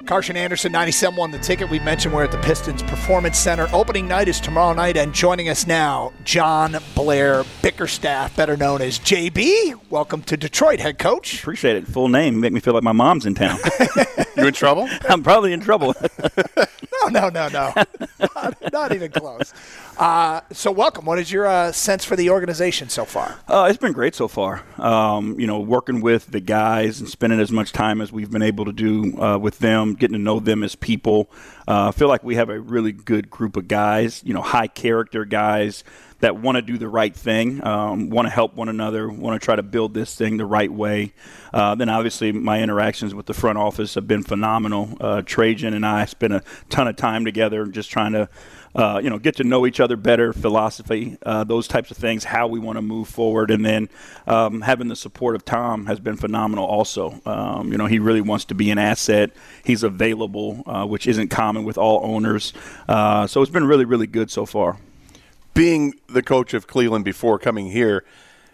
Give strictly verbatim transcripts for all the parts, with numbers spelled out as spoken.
Karsch Anderson, ninety-seven point one The Ticket. We mentioned we're at the Pistons Performance Center. Opening night is tomorrow night, and joining us now, John Blair Bickerstaff, better known as J B. Welcome to Detroit, head coach. Appreciate it. Full name. Make me feel like my mom's in town. You in trouble? I'm probably in trouble. no, no, no, no. not, not even close. Uh, so welcome. What is your uh, sense for the organization so far? Uh, it's been great so far. Um, you know, working with the guys and spending as much time as we've been able to do uh, with them, getting to know them as people. Uh, I feel like we have a really good group of guys, you know, high character guys that want to do the right thing, um, want to help one another, want to try to build this thing the right way. Uh, then obviously my interactions with the front office have been phenomenal. Uh, Trajan and I spent a ton of time together just trying to Uh, you know, get to know each other better, philosophy, uh, those types of things, how we want to move forward. And then um, having the support of Tom has been phenomenal also. Um, you know, he really wants to be an asset. He's available, uh, which isn't common with all owners. Uh, so it's been really, really good so far. Being the coach of Cleveland before coming here,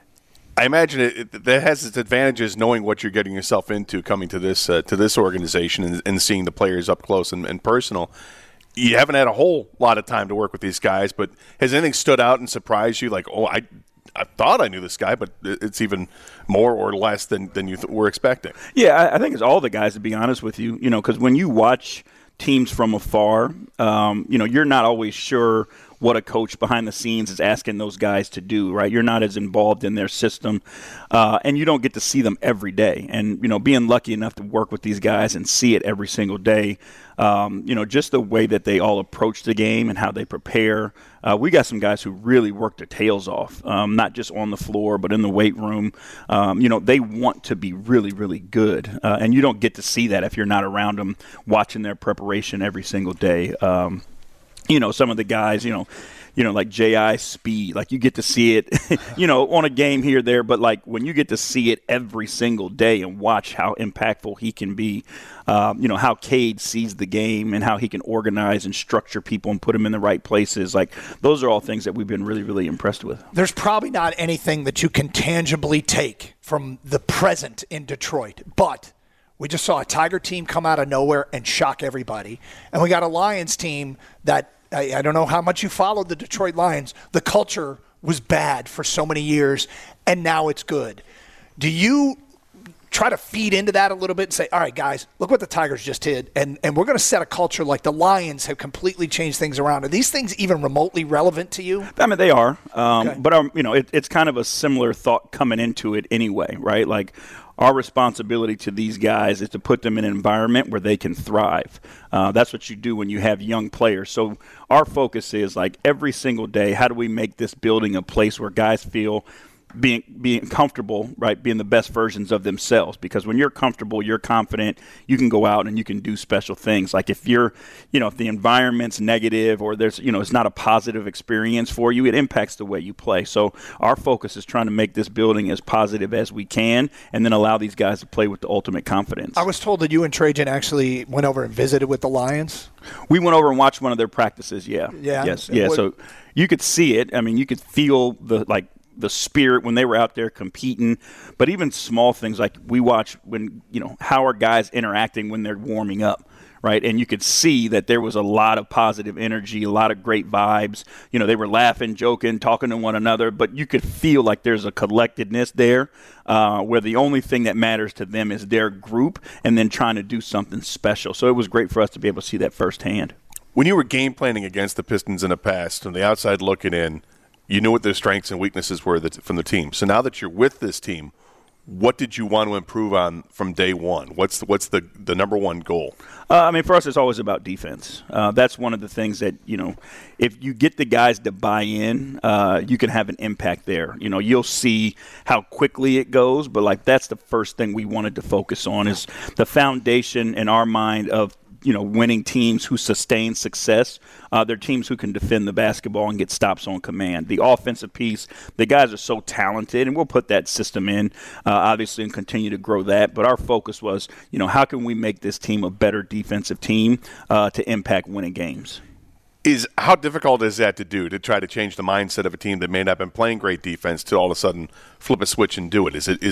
I imagine it, it, that has its advantages knowing what you're getting yourself into coming to this uh, to this organization and, and seeing the players up close and, and personal. You haven't had a whole lot of time to work with these guys, but has anything stood out and surprised you? Like, oh, I I thought I knew this guy, but it's even more or less than, than you th- were expecting. Yeah, I, I think it's all the guys, to be honest with you, you know, because when you watch teams from afar, um, you know, you're not always sure what a coach behind the scenes is asking those guys to do, right? You're not as involved in their system, uh, and you don't get to see them every day. And, you know, being lucky enough to work with these guys and see it every single day, um, you know, just the way that they all approach the game and how they prepare. Uh, we got some guys who really work their tails off, um, not just on the floor, but in the weight room. Um, you know, they want to be really, really good, uh, and you don't get to see that if you're not around them watching their preparation every single day. Um, You know, some of the guys, you know, you know, like J I Speed, like you get to see it, you know, on a game here or there. But like when you get to see it every single day and watch how impactful he can be, um, you know, how Cade sees the game and how he can organize and structure people and put them in the right places. Like those are all things that we've been really, really impressed with. There's probably not anything that you can tangibly take from the present in Detroit, but we just saw a Tiger team come out of nowhere and shock everybody. And we got a Lions team that, I, I don't know how much you followed the Detroit Lions. The culture was bad for so many years, and now it's good. Do you try to feed into that a little bit and say, all right, guys, look what the Tigers just did, and, and we're going to set a culture like the Lions have completely changed things around? Are these things even remotely relevant to you? I mean, they are. Um, Okay. But, um, you know, it, it's kind of a similar thought coming into it anyway, right? Like, our responsibility to these guys is to put them in an environment where they can thrive. Uh, that's what you do when you have young players. So our focus is like every single day, how do we make this building a place where guys feel being being comfortable, right, being the best versions of themselves? Because when you're comfortable, you're confident, you can go out and you can do special things. Like if you're, you know, if the environment's negative or there's, you know, it's not a positive experience for you, it impacts the way you play. So our focus is trying to make this building as positive as we can and then allow these guys to play with the ultimate confidence. I was told that you and Trajan actually went over and visited with the Lions. We went over and watched one of their practices, yeah. Yeah. Yes, yeah. What- So you could see it. I mean, you could feel the, like, the spirit when they were out there competing, but even small things like we watch when, you know, how are guys interacting when they're warming up, right? And you could see that there was a lot of positive energy, a lot of great vibes. You know, they were laughing, joking, talking to one another, but you could feel like there's a collectedness there uh, where the only thing that matters to them is their group and then trying to do something special. So it was great for us to be able to see that firsthand. When you were game planning against the Pistons in the past, from the outside looking in, you knew what their strengths and weaknesses were that, from the team. So now that you're with this team, what did you want to improve on from day one? What's the, what's the, the number one goal? Uh, I mean, for us, it's always about defense. Uh, that's one of the things that, you know, if you get the guys to buy in, uh, you can have an impact there. You know, you'll see how quickly it goes, but, like, that's the first thing we wanted to focus on is the foundation in our mind of, you know, winning teams who sustain success. Uh, they're teams who can defend the basketball and get stops on command. The offensive piece, the guys are so talented, and we'll put that system in, uh, obviously, and continue to grow that. But our focus was, you know, how can we make this team a better defensive team uh, to impact winning games? Is how difficult is that to do, to try to change the mindset of a team that may not have been playing great defense to all of a sudden flip a switch and do it? Is it is it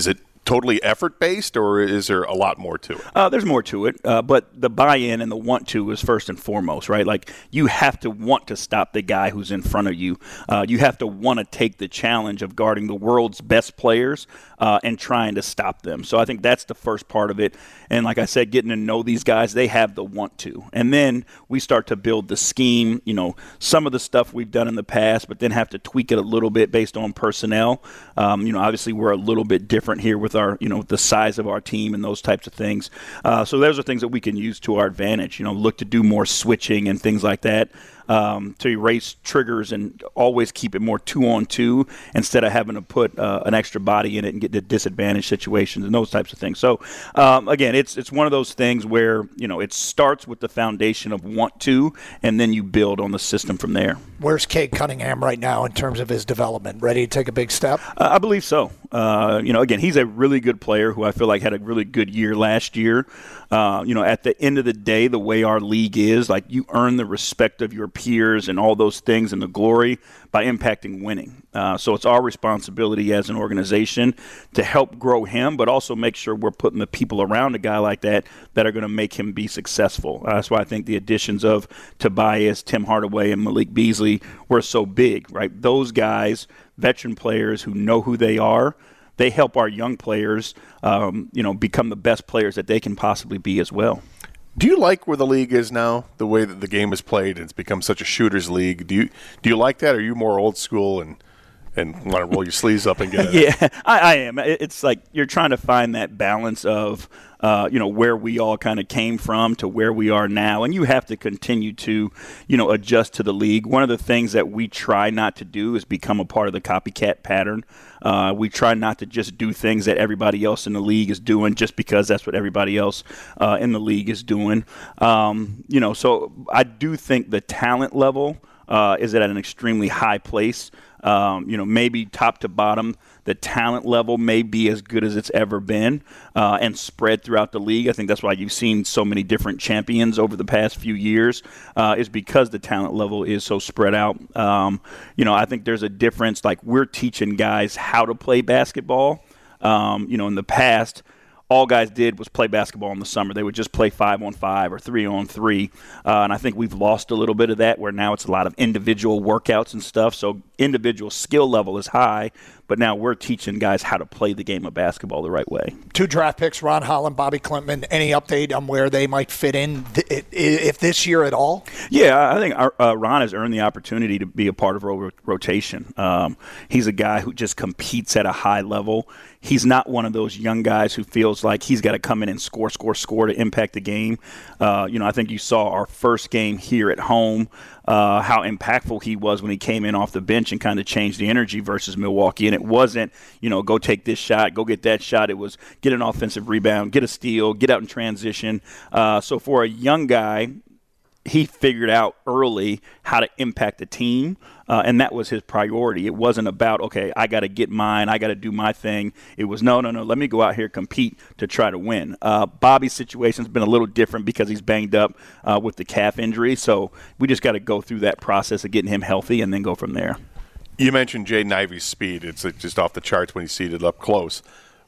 totally effort-based, or is there a lot more to it? Uh, there's more to it, uh, but the buy-in and the want to is first and foremost, right? Like, you have to want to stop the guy who's in front of you. Uh, you have to want to take the challenge of guarding the world's best players uh, and trying to stop them. So I think that's the first part of it. And like I said, getting to know these guys, they have the want to. And then we start to build the scheme, you know, some of the stuff we've done in the past, but then have to tweak it a little bit based on personnel. Um, you know, obviously we're a little bit different here with our, you know, the size of our team and those types of things. Uh, so those are things that we can use to our advantage, you know, look to do more switching and things like that. Um, to erase triggers and always keep it more two on two instead of having to put uh, an extra body in it and get to disadvantage situations and those types of things. So um, again, it's it's one of those things where, you know, it starts with the foundation of want to, and then you build on the system from there. Where's Cade Cunningham right now in terms of his development? Ready to take a big step? Uh, I believe so. Uh, you know, again, he's a really good player who I feel like had a really good year last year. Uh, you know, at the end of the day, the way our league is, like, you earn the respect of your peers and all those things and the glory by impacting winning. Uh, so it's our responsibility as an organization to help grow him, but also make sure we're putting the people around a guy like that that are going to make him be successful. Uh, that's why I think the additions of Tobias, Tim Hardaway, and Malik Beasley were so big, right? Those guys, veteran players who know who they are, they help our young players, um, you know, become the best players that they can possibly be as well. Do you like where the league is now, the way that the game is played? It's become such a shooter's league. Do you do you like that? Or are you more old school and and want to roll your sleeves up and get it? Yeah, I, I am. It's like you're trying to find that balance of, uh, you know, where we all kind of came from to where we are now. And you have to continue to, you know, adjust to the league. One of the things that we try not to do is become a part of the copycat pattern. Uh, we try not to just do things that everybody else in the league is doing just because that's what everybody else uh, in the league is doing. Um, you know, so I do think the talent level uh, is at an extremely high place. Um, you know, maybe top to bottom, the talent level may be as good as it's ever been uh, and spread throughout the league. I think that's why you've seen so many different champions over the past few years uh, is because the talent level is so spread out. Um, you know, I think there's a difference. Like, we're teaching guys how to play basketball. Um, you know, in the past, all guys did was play basketball in the summer. They would just play five on five or three on three. Uh, and I think we've lost a little bit of that, where now it's a lot of individual workouts and stuff. So individual skill level is high, but now we're teaching guys how to play the game of basketball the right way. Two draft picks, Ron Holland, Bobby Klintman. Any update on where they might fit in, th- if this year at all? Yeah, I think our, uh, Ron has earned the opportunity to be a part of ro- rotation. Um, he's a guy who just competes at a high level. He's not one of those young guys who feels like he's got to come in and score, score, score to impact the game. Uh, you know, I think you saw our first game here at home, uh, how impactful he was when he came in off the bench and kind of changed the energy versus Milwaukee. And it wasn't, you know, go take this shot, go get that shot. It was get an offensive rebound, get a steal, get out in transition. Uh, so for a young guy, he figured out early how to impact the team, uh, and that was his priority. It wasn't about, okay, I got to get mine, I got to do my thing. It was, no, no, no, let me go out here, compete to try to win. Uh, Bobby's situation has been a little different because he's banged up uh, with the calf injury, so we just got to go through that process of getting him healthy and then go from there. You mentioned Jaden Ivey's speed. It's just off the charts when you see it up close.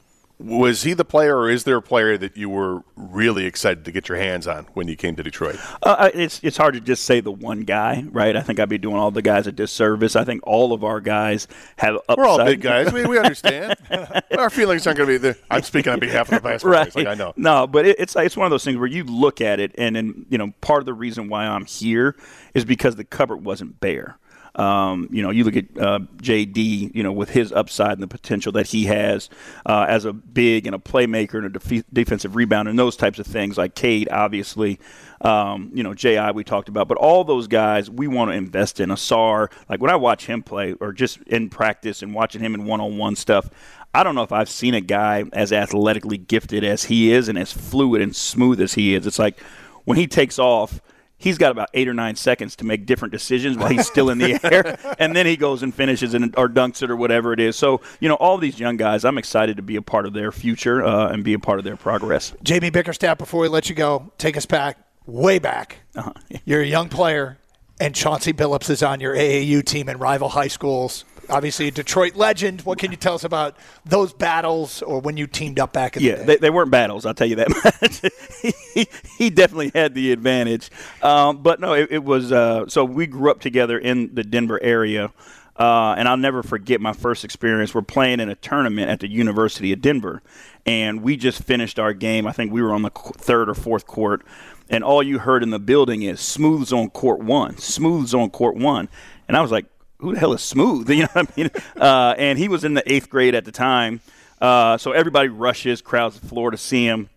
Was he the player, or is there a player that you were really excited to get your hands on when you came to Detroit? Uh, it's it's hard to just say the one guy, right? I think I'd be doing all the guys a disservice. I think all of our guys have upside. We're all big guys. we, we understand. Our feelings aren't going to be there. I'm speaking on behalf of the basketball right. players, like I know. No, but it, it's it's one of those things where you look at it, and then, you know, part of the reason why I'm here is because the cupboard wasn't bare. Um, you know, you look at uh, J D, you know, with his upside and the potential that he has uh, as a big and a playmaker and a def- defensive rebounder and those types of things, like Cade, obviously, um, you know, J I we talked about. But all those guys we want to invest in. Asar, like when I watch him play or just in practice and watching him in one-on-one stuff, I don't know if I've seen a guy as athletically gifted as he is and as fluid and smooth as he is. It's like when he takes off, he's got about eight or nine seconds to make different decisions while he's still in the air, and then he goes and finishes it or dunks it or whatever it is. So, you know, all these young guys, I'm excited to be a part of their future uh, and be a part of their progress. Jamie Bickerstaff, before we let you go, take us back, way back. Uh-huh. You're a young player, and Chauncey Billups is on your A A U team in rival high schools. obviously a Detroit legend. What can you tell us about those battles or when you teamed up back in yeah, the day? They, they weren't battles, I'll tell you that much. he, he definitely had the advantage. Um, but, no, it, it was uh, – so we grew up together in the Denver area. Uh, and I'll never forget my first experience. We're playing in a tournament at the University of Denver, and we just finished our game. I think we were on the third or fourth court, and all you heard in the building is Smooth's on court one, Smooth's on court one. And I was like, who the hell is Smooth? You know what I mean? Uh, and he was in the eighth grade at the time, uh, so everybody rushes, crowds the floor to see him.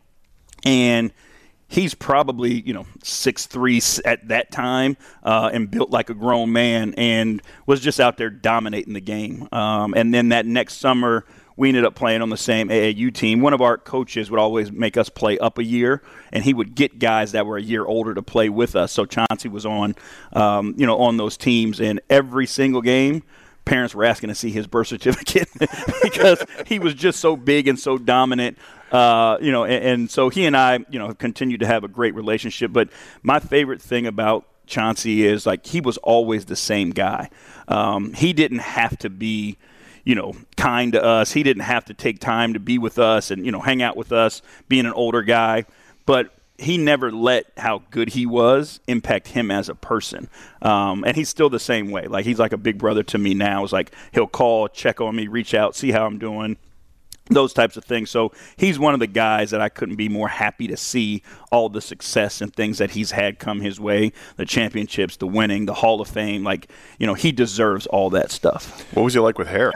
And he's probably, you know, six three at that time uh, and built like a grown man and was just out there dominating the game. Um, and then that next summer, we ended up playing on the same A A U team. One of our coaches would always make us play up a year, and he would get guys that were a year older to play with us. So Chauncey was on, um, you know, on those teams. And every single game, parents were asking to see his birth certificate because he was just so big and so dominant. Uh, you know, and, and so he and I, you know, have continued to have a great relationship. But my favorite thing about Chauncey is, like, he was always the same guy. Um, he didn't have to be, you know, kind to us. He didn't have to take time to be with us and, you know, hang out with us, being an older guy. But he never let how good he was impact him as a person. Um, and he's still the same way. Like, he's like a big brother to me now. It's like he'll call, check on me, reach out, see how I'm doing. Those types of things. So he's one of the guys that I couldn't be more happy to see all the success and things that he's had come his way, the championships, the winning, the Hall of Fame. Like, you know, he deserves all that stuff. What was he like with hair?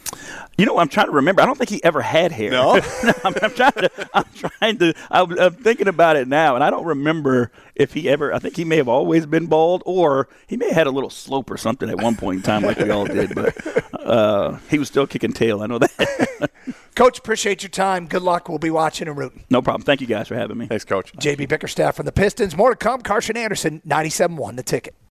You know, I'm trying to remember. I don't think he ever had hair. No? no I'm, I'm trying to. I'm trying to. I'm, I'm thinking about it now, and I don't remember if he ever. I think he may have always been bald, or he may have had a little slope or something at one point in time, like we all did. But uh, he was still kicking tail. I know that. Coach, appreciate your time. Good luck. We'll be watching and rooting. No problem. Thank you guys for having me. Thanks, Coach. J B Bickerstaff from the Pistons. More to come. Carson Anderson, ninety-seven point one, The Ticket.